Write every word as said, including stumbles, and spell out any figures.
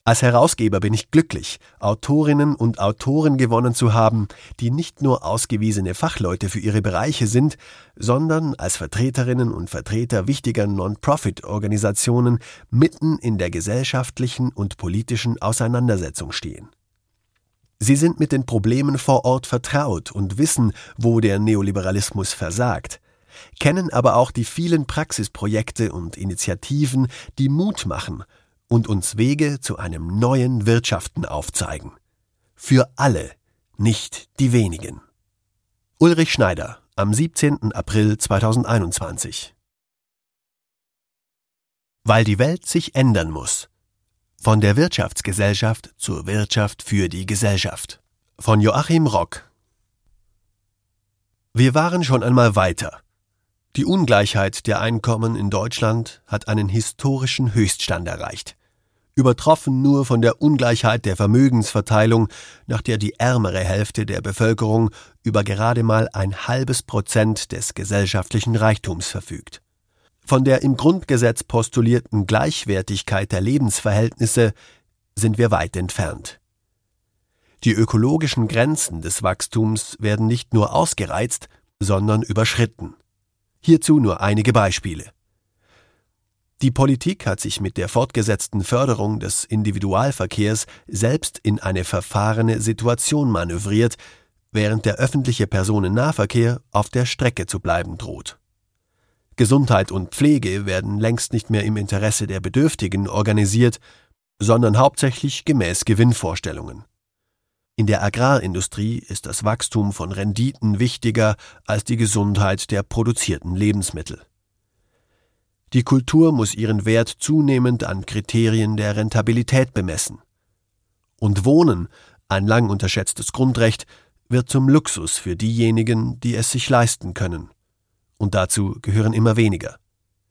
Als Herausgeber bin ich glücklich, Autorinnen und Autoren gewonnen zu haben, die nicht nur ausgewiesene Fachleute für ihre Bereiche sind, sondern als Vertreterinnen und Vertreter wichtiger Non-Profit-Organisationen mitten in der gesellschaftlichen und politischen Auseinandersetzung stehen. Sie sind mit den Problemen vor Ort vertraut und wissen, wo der Neoliberalismus versagt, kennen aber auch die vielen Praxisprojekte und Initiativen, die Mut machen und uns Wege zu einem neuen Wirtschaften aufzeigen. Für alle, nicht die wenigen. Ulrich Schneider, am siebzehnten April zweitausendeinundzwanzig. Weil die Welt sich ändern muss. Von der Wirtschaftsgesellschaft zur Wirtschaft für die Gesellschaft. Von Joachim Rock. Wir waren schon einmal weiter. Die Ungleichheit der Einkommen in Deutschland hat einen historischen Höchststand erreicht. Übertroffen nur von der Ungleichheit der Vermögensverteilung, nach der die ärmere Hälfte der Bevölkerung über gerade mal ein halbes Prozent des gesellschaftlichen Reichtums verfügt. Von der im Grundgesetz postulierten Gleichwertigkeit der Lebensverhältnisse sind wir weit entfernt. Die ökologischen Grenzen des Wachstums werden nicht nur ausgereizt, sondern überschritten. Hierzu nur einige Beispiele. Die Politik hat sich mit der fortgesetzten Förderung des Individualverkehrs selbst in eine verfahrene Situation manövriert, während der öffentliche Personennahverkehr auf der Strecke zu bleiben droht. Gesundheit und Pflege werden längst nicht mehr im Interesse der Bedürftigen organisiert, sondern hauptsächlich gemäß Gewinnvorstellungen. In der Agrarindustrie ist das Wachstum von Renditen wichtiger als die Gesundheit der produzierten Lebensmittel. Die Kultur muss ihren Wert zunehmend an Kriterien der Rentabilität bemessen. Und Wohnen, ein lang unterschätztes Grundrecht, wird zum Luxus für diejenigen, die es sich leisten können. Und dazu gehören immer weniger.